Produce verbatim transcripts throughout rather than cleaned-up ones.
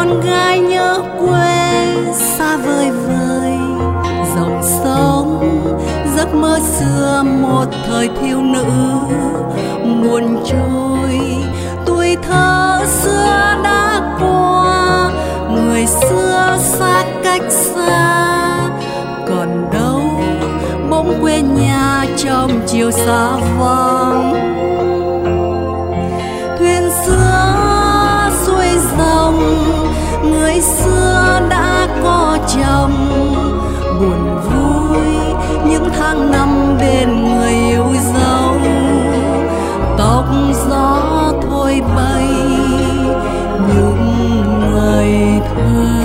con gái nhớ quê xa vời vời, dòng sông giấc mơ xưa một thời thiếu nữ buồn trôi. Tuổi thơ xưa đã qua, người xưa xa cách xa, còn đâu bóng quê nhà trong chiều xa vắng. Thuyền xưa xuôi dòng, người xưa đã có chồng, buồn vui những tháng năm bên người yêu dấu. Tóc gió thôi bay những ngày thơ.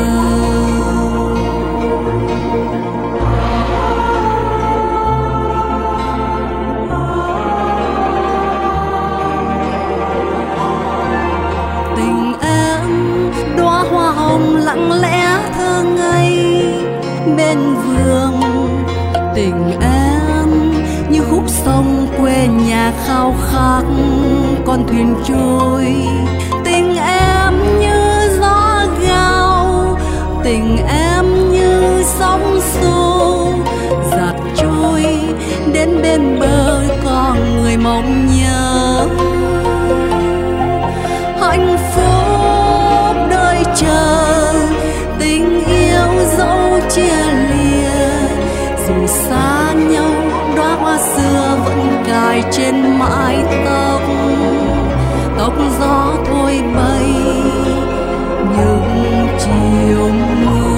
Tình em đóa hoa hồng lặng lẽ thơ ngây bên vườn. Tình em như khúc sông quê nhà khao khát con thuyền trôi. Tình em như gió gào, tình em như sóng xô dạt trôi đến bên bờ con người mong nhớ. Hạnh phúc đợi chờ, tình yêu dẫu chia lìa, dù xa nhau đóa hoa xưa vẫn cài trên mái tóc. Tóc gió thôi bay những chiều mưa.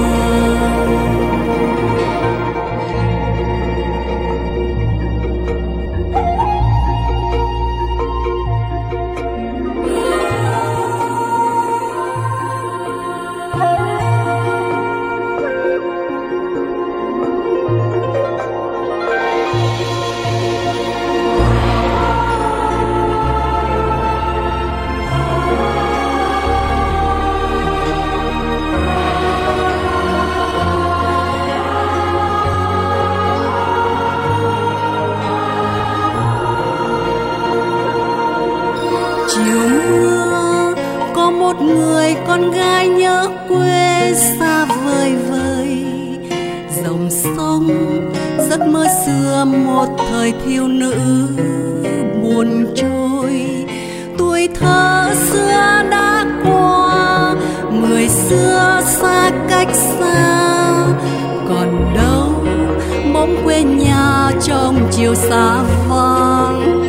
Chiều mưa có một người con gái nhớ quê xa vời vời, dòng sông giấc mơ xưa một thời thiếu nữ buồn trôi. Tuổi thơ xưa đã qua, người xưa xa cách xa, còn đâu bóng quê nhà trong chiều xa vắng.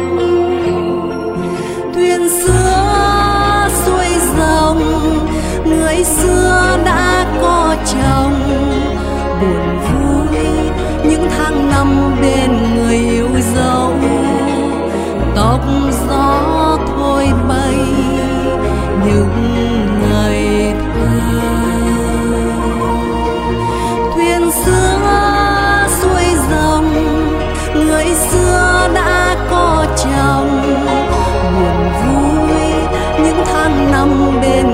Thuyền xưa xuôi dòng, người xưa đã có chồng, buồn vui những tháng năm bên người yêu dấu. Tóc gió thôi bay những ngày thơ. Thuyền xưa xuôi dòng, người xưa đã có chồng, buồn vui những tháng năm bên